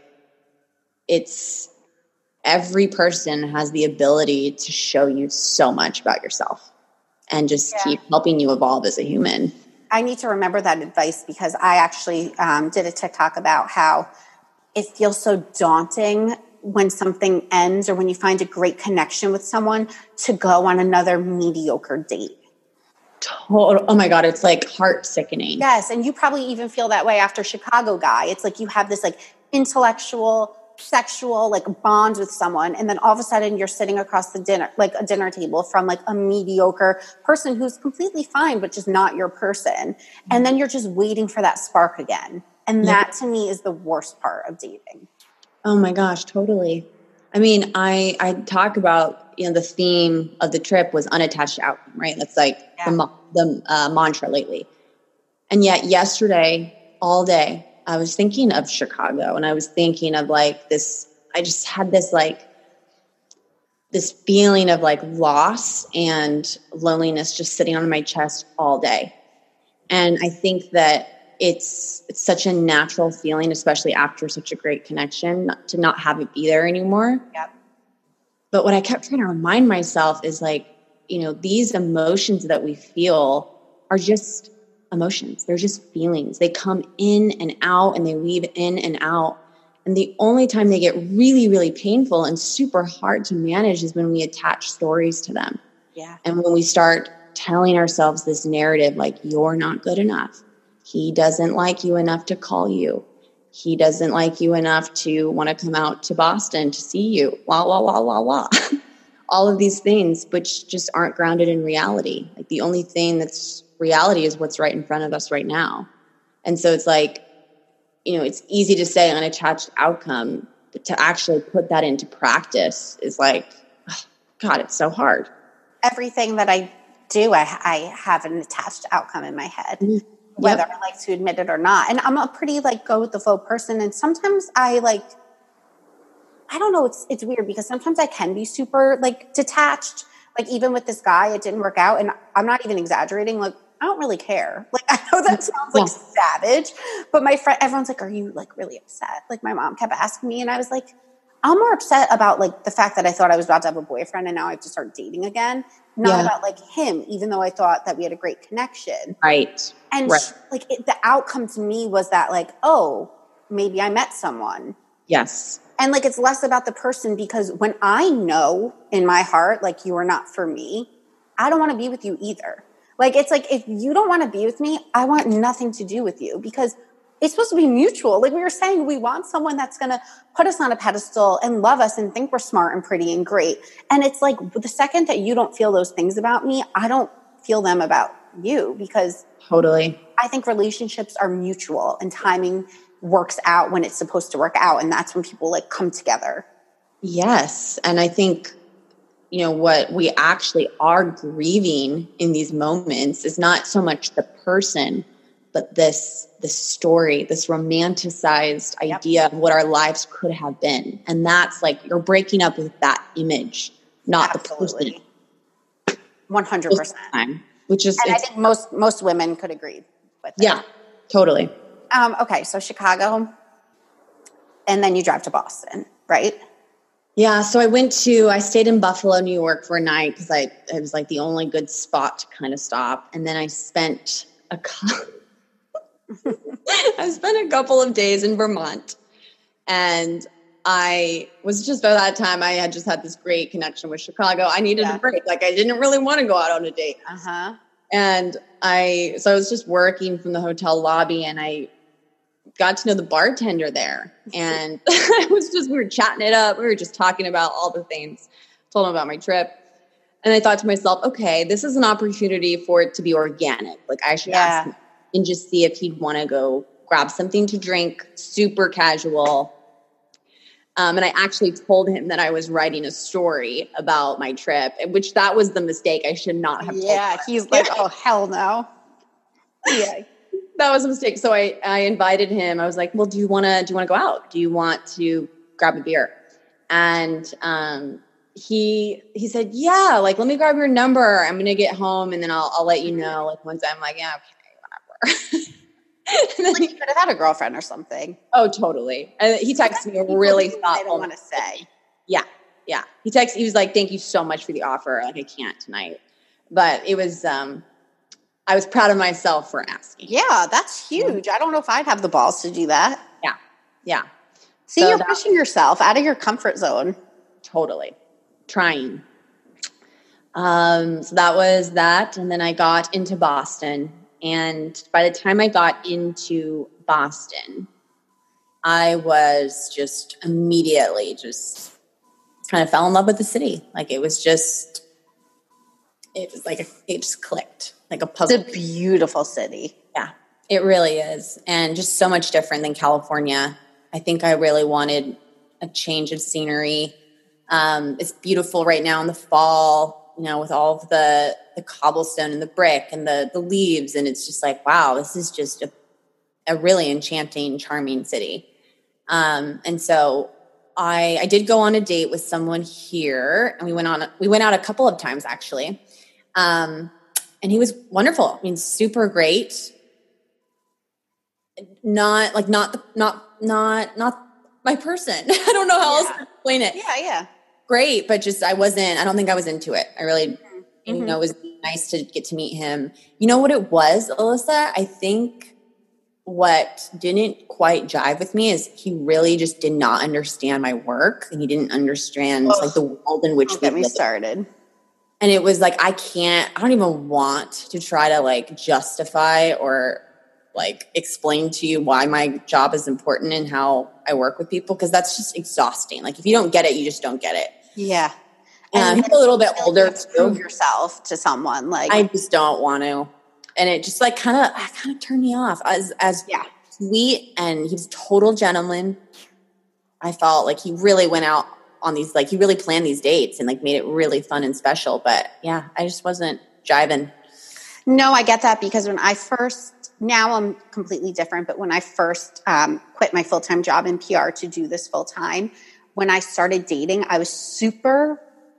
every person has the ability to show you so much about yourself and just keep helping you evolve as a human. I need to remember that advice because I actually did a TikTok about how it feels so daunting when something ends or when you find a great connection with someone to go on another mediocre date. Oh my God, it's like heart sickening. Yes, and you probably even feel that way after Chicago Guy. It's like you have this like intellectual, sexual like bond with someone, and then all of a sudden you're sitting across the dinner table from like a mediocre person who's completely fine but just not your person. And then you're just waiting for that spark again. And that to me is the worst part of dating. Oh my gosh, totally. I mean, I talk about, the theme of the trip was unattached outcome, right? That's like the mantra lately. And yet yesterday, all day, I was thinking of Chicago and I was thinking of like this, I just had this like, this feeling of like loss and loneliness just sitting on my chest all day. And I think that it's such a natural feeling, especially after such a great connection, to not have it be there anymore. Yep. But what I kept trying to remind myself is like, these emotions that we feel are just emotions. They're just feelings. They come in and out and they weave in and out. And the only time they get really, really painful and super hard to manage is when we attach stories to them. Yeah. And when we start telling ourselves this narrative, like, you're not good enough. He doesn't like you enough to call you. He doesn't like you enough to want to come out to Boston to see you. Wah, wah, wah, wah, wah. All of these things, which just aren't grounded in reality. Like the only thing that's reality is what's right in front of us right now. And so it's like, it's easy to say unattached outcome, but to actually put that into practice is like, oh, God, it's so hard. Everything that I do, I have an attached outcome in my head. Mm-hmm. Whether I like to admit it or not. And I'm a pretty like go with the flow person. And sometimes I don't know, it's weird because sometimes I can be super like detached. Like even with this guy, it didn't work out. And I'm not even exaggerating. Like, I don't really care. Like, I know that sounds like savage, but my friend, everyone's like, are you like really upset? Like my mom kept asking me and I was like, I'm more upset about like the fact that I thought I was about to have a boyfriend and now I have to start dating again. Not about like him, even though I thought that we had a great connection. Right. And the outcome to me was that like, oh, maybe I met someone. Yes. And like, it's less about the person because when I know in my heart, like you are not for me, I don't want to be with you either. Like, it's like, if you don't want to be with me, I want nothing to do with you because it's supposed to be mutual. Like we were saying, we want someone that's going to put us on a pedestal and love us and think we're smart and pretty and great. And it's like the second that you don't feel those things about me, I don't feel them about you because totally. I think relationships are mutual and timing works out when it's supposed to work out. And that's when people like come together. Yes. And I think, what we actually are grieving in these moments is not so much the person, but this story, this romanticized idea of what our lives could have been. And that's like, you're breaking up with that image, not Absolutely. the person. 100%. Which is, and I think most women could agree with that. Yeah, totally. Okay. So Chicago, and then you drive to Boston, right? Yeah. So I stayed in Buffalo, New York for a night because it was like the only good spot to kind of stop. And then I spent a couple of days in Vermont, and I was just by that time I had just had this great connection with Chicago. I needed a break. Like I didn't really want to go out on a date. And I was just working from the hotel lobby and I got to know the bartender there. And we were chatting it up. We were just talking about all the things, told him about my trip. And I thought to myself, okay, this is an opportunity for it to be organic. Like I should ask him and just see if he'd want to go grab something to drink, super casual. And I actually told him that I was writing a story about my trip, which that was the mistake. I should not have told him. He's like, oh, hell no. Yeah. That was a mistake. So I invited him. I was like, well, do you want to go out? Do you want to grab a beer? And he said, yeah, like, let me grab your number. I'm going to get home and then I'll let you know. Like once I'm like, yeah, okay, whatever. And then he could have had a girlfriend or something. Oh, totally. And he texted me a really thoughtful. I don't want to say. Yeah. He was like, thank you so much for the offer. Like I can't tonight, but it was, I was proud of myself for asking. Yeah, that's huge. I don't know if I'd have the balls to do that. Yeah. Yeah. See, so you're pushing yourself out of your comfort zone. Totally. Trying. So that was that. And then I got into Boston. And by the time I got into Boston, I was just immediately just kind of fell in love with the city. Like it just clicked like a puzzle. It's a beautiful city. Yeah, it really is. And just so much different than California. I think I really wanted a change of scenery. It's beautiful right now in the fall, you know, with all of the cobblestone and the brick and the leaves. And it's just like, wow, this is just a really enchanting, charming city. And so I did go on a date with someone here, and we went out a couple of times actually. And he was wonderful. I mean, super great. Not my person. I don't know how else to explain it. Yeah. Great, but just I don't think I was into it. I really, you know, it was nice to get to meet him. You know what it was, Alyssa? I think what didn't quite jive with me is he really just did not understand my work, and he didn't understand like the world in which we get me started. And it was like, I don't even want to try to like justify or like explain to you why my job is important and how I work with people, because that's just exhausting. Like if you don't get it, you just don't get it. Yeah. And he's a little bit older too. Prove yourself to someone. Like I just don't want to. And it just like kind of turned me off as sweet, and he was a total gentleman. I felt like he really went out on these, like he really planned these dates and like made it really fun and special. But yeah, I just wasn't jiving. No, I get that, because now I'm completely different. But when I first quit my full-time job in PR to do this full-time, when I started dating, I was super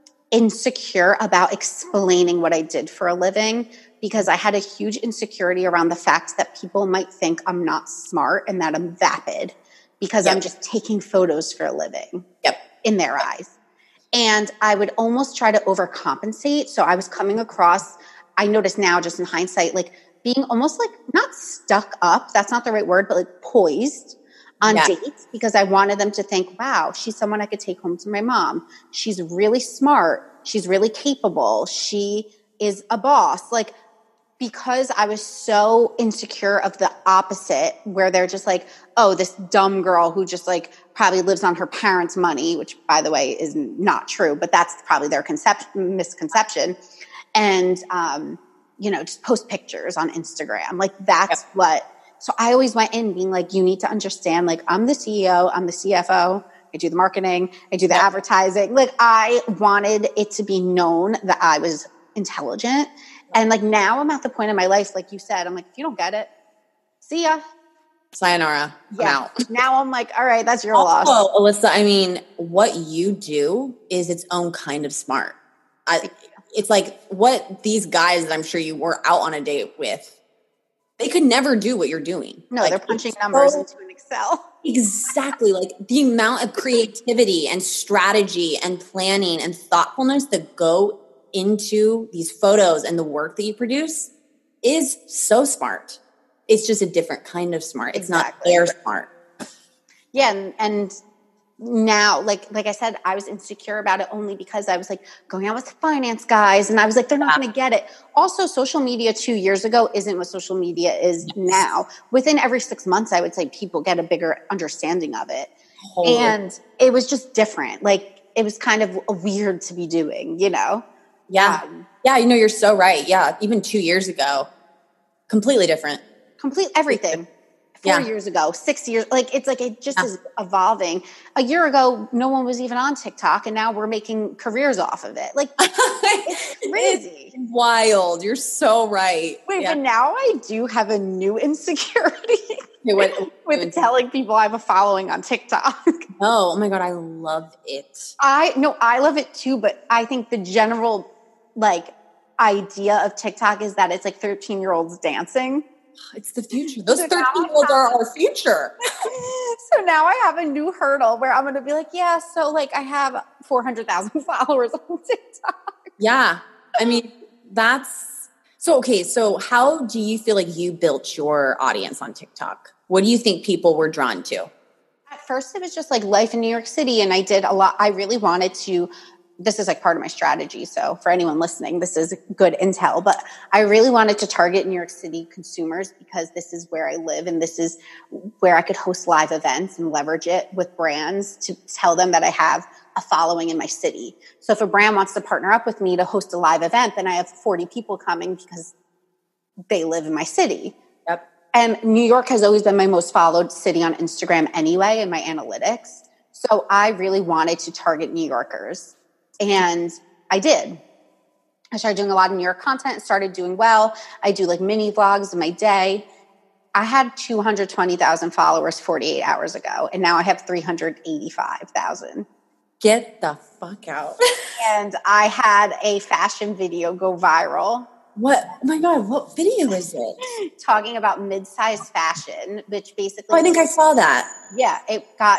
insecure about explaining what I did for a living, because I had a huge insecurity around the fact that people might think I'm not smart and that I'm vapid because I'm just taking photos for a living in their eyes. And I would almost try to overcompensate. So I was coming across, I notice now just in hindsight, like being almost like not stuck up. That's not the right word, but like poised on dates, because I wanted them to think, wow, she's someone I could take home to my mom. She's really smart. She's really capable. She is a boss. Like, because I was so insecure of the opposite, where they're just like, oh, this dumb girl who just like probably lives on her parents' money, which by the way is not true, but that's probably their misconception. And, you know, just post pictures on Instagram. Like that's so I always went in being like, you need to understand, like I'm the CEO, I'm the CFO, I do the marketing, I do the advertising. Like I wanted it to be known that I was intelligent. And like now I'm at the point in my life, like you said, I'm like, if you don't get it, see ya. Sayonara. I'm out. Now I'm like, all right, that's your loss. Oh, Alyssa, I mean, what you do is its own kind of smart. It's like what these guys that I'm sure you were out on a date with, they could never do what you're doing. No, like, they're punching numbers into an Excel. Exactly. Like the amount of creativity and strategy and planning and thoughtfulness that go into these photos and the work that you produce is so smart. It's just a different kind of smart. It's not air smart. Yeah. And now, like I said, I was insecure about it only because I was like going out with finance guys and I was like, they're not going to get it. Also, social media 2 years ago isn't what social media is now. Within every 6 months, I would say people get a bigger understanding of it. Totally. And it was just different. Like it was kind of weird to be doing, you know? Yeah. Yeah. You know, you're so right. Yeah. Even 2 years ago, completely different. Complete everything. 4 years ago, 6 years, like it's like it just is evolving. A year ago, no one was even on TikTok, and now we're making careers off of it. Like it's crazy, it's wild. You're so right. Wait, but now I do have a new insecurity with telling people I have a following on TikTok. Oh my God, I love it. I love it too, but I think the general like idea of TikTok is that it's like 13-year-olds dancing. It's the future. Those 13-year-olds are our future. So now I have a new hurdle where I'm going to be like, yeah, so like I have 400,000 followers on TikTok. Yeah. I mean, So how do you feel like you built your audience on TikTok? What do you think people were drawn to? At first, it was just like life in New York City. And I did a lot. I really wanted to, this is like part of my strategy. So for anyone listening, this is good intel, but I really wanted to target New York City consumers because this is where I live and this is where I could host live events and leverage it with brands to tell them that I have a following in my city. So if a brand wants to partner up with me to host a live event, then I have 40 people coming because they live in my city. Yep. And New York has always been my most followed city on Instagram anyway in my analytics. So I really wanted to target New Yorkers. And I did. I started doing a lot of New York content, started doing well. I do like mini vlogs of my day. I had 220,000 followers 48 hours ago, and now I have 385,000. Get the fuck out. And I had a fashion video go viral. What? Oh my God, what video is it? Talking about mid-size fashion, which basically... Oh, I think I saw that. Yeah, it got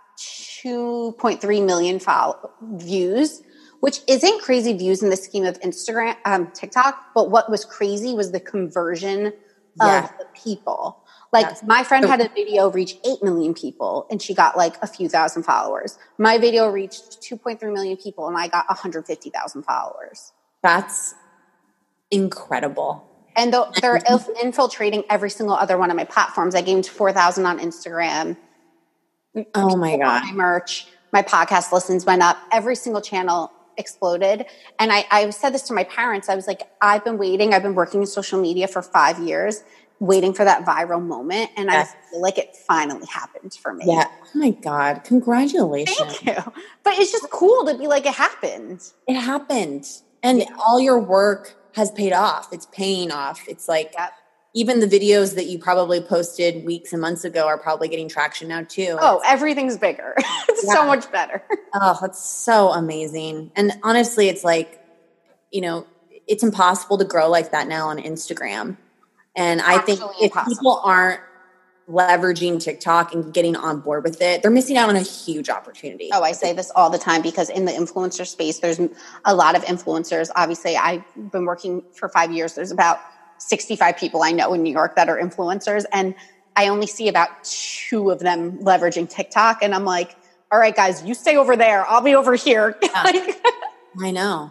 2.3 million views, which isn't crazy views in the scheme of TikTok. But what was crazy was the conversion of the people. Like my friend had a video reach 8 million people and she got like a few thousand followers. My video reached 2.3 million people and I got 150,000 followers. That's incredible. And they're infiltrating every single other one of my platforms. I gained 4,000 on Instagram. Oh my God. My merch, my podcast listens went up. Every single channel exploded. And I said this to my parents. I was like, I've been working in social media for 5 years, waiting for that viral moment. And I feel like it finally happened for me. Yeah. Oh my God. Congratulations. Thank you. But it's just cool to be like, it happened. It happened. And all your work has paid off. It's paying off. It's like even the videos that you probably posted weeks and months ago are probably getting traction now too. Oh, everything's bigger. It's so much better. Oh, that's so amazing. And honestly, it's like, it's impossible to grow like that now on Instagram. And I think if people aren't leveraging TikTok and getting on board with it, they're missing out on a huge opportunity. Oh, I say this all the time because in the influencer space, there's a lot of influencers. Obviously, I've been working for 5 years. There's about 65 people I know in New York that are influencers. And I only see about 2 of them leveraging TikTok. And I'm like, all right, guys, you stay over there. I'll be over here. Yeah. I know.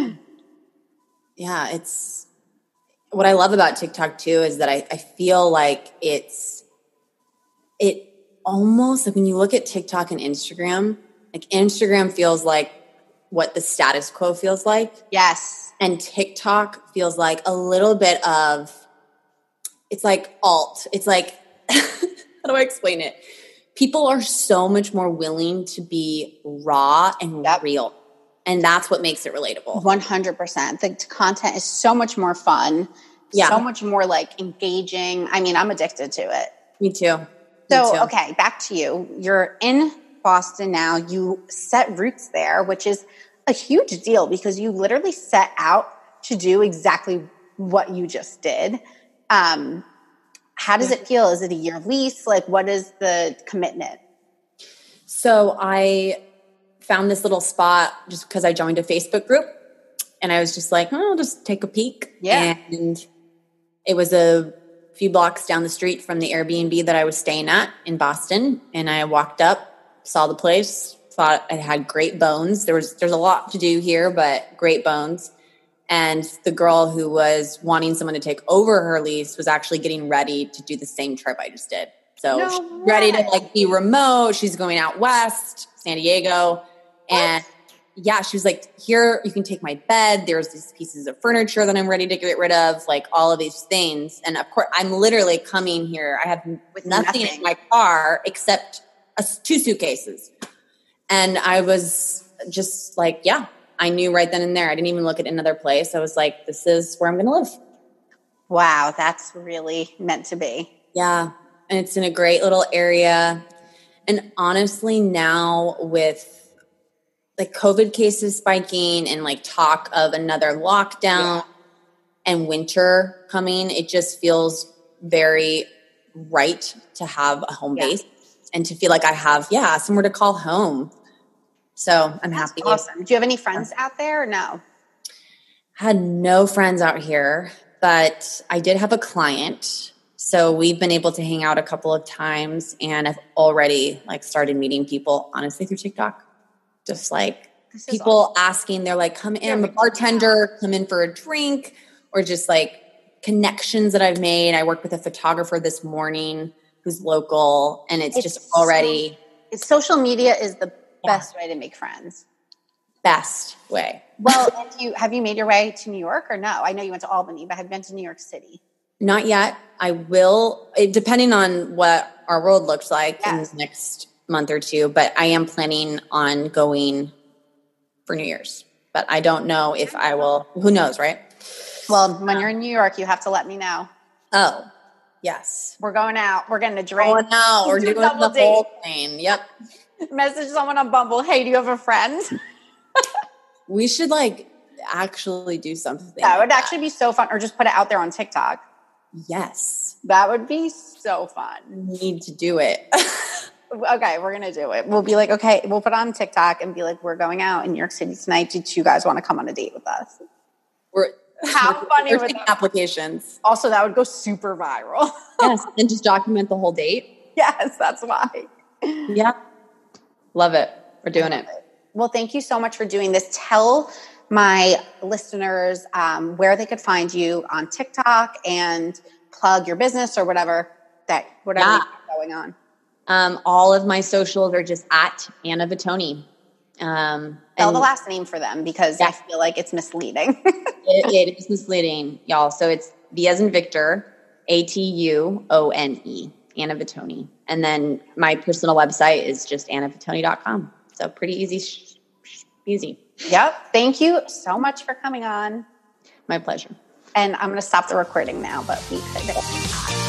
Yeah, it's what I love about TikTok too is that I feel like it almost like when you look at TikTok and Instagram, like Instagram feels like what the status quo feels like. Yes. And TikTok feels like a little bit of, it's like alt. It's like, how do I explain it? People are so much more willing to be raw and real. And that's what makes it relatable. 100%. The content is so much more fun. Yeah. So much more like engaging. I mean, I'm addicted to it. Me too. So, okay, back to you. You're in Boston now. You set roots there, which is a huge deal because you literally set out to do exactly what you just did. How does it feel? Is it a year lease? Like, what is the commitment? So I found this little spot just because I joined a Facebook group and I was just like, I'll just take a peek. Yeah. And it was a few blocks down the street from the Airbnb that I was staying at in Boston. And I walked up, saw the place, thought it had great bones. There's a lot to do here, but great bones. And the girl who was wanting someone to take over her lease was actually getting ready to do the same trip I just did. So she's ready to like be remote. She's going out west, San Diego. And yeah, she was like, here, you can take my bed. There's these pieces of furniture that I'm ready to get rid of, like all of these things. And of course, I'm literally coming here. I have nothing in my car except 2 suitcases. And I was just like, yeah, I knew right then and there. I didn't even look at another place. I was like, this is where I'm going to live. Wow, that's really meant to be. Yeah. And it's in a great little area. And honestly, now with like COVID cases spiking and like talk of another lockdown and winter coming, it just feels very right to have a home base and to feel like I have, somewhere to call home. So I'm happy. Awesome. Do you have any friends out there or no? I had no friends out here. but I did have a client. So we've been able to hang out a couple of times, and I've already like started meeting people, honestly, through TikTok. Just like people asking, they're like, come in, I'm a bartender, come in for a drink, or just like connections that I've made. I worked with a photographer this morning who's local, and it's just already. Social media is the best way to make friends. Best way. Well, have you made your way to New York or no? I know you went to Albany, but have you been to New York City? Not yet. I will, depending on what our world looks like in the next month or two, but I am planning on going for New Year's. But I don't know if I will. Who knows, right? Well, when you're in New York, you have to let me know. Oh, yes. We're going out. We're getting a drink. Oh, no. We're doing the whole thing. Yep. Message someone on Bumble. Hey, do you have a friend? We should like actually do something. That would actually be so fun. Or just put it out there on TikTok. Yes. That would be so fun. We need to do it. Okay, we're going to do it. We'll be like, okay, we'll put on TikTok and be like, we're going out in New York City tonight. Do you guys want to come on a date with us? How funny would that applications. Also, that would go super viral. Yes, and just document the whole date. Yes, that's why. Yeah. Love it. We're doing it. Well, thank you so much for doing this. Tell my listeners where they could find you on TikTok and plug your business or whatever you have going on. All of my socials are just at Anna Vittoni. Spell the last name for them because I feel like it's misleading. It is misleading, y'all. So it's V as in Victor, ATUONE, Anna Vittoni. And then my personal website is just annavittoni.com. So pretty easy. Easy. Yep. Thank you so much for coming on. My pleasure. And I'm going to stop the recording now, but we could.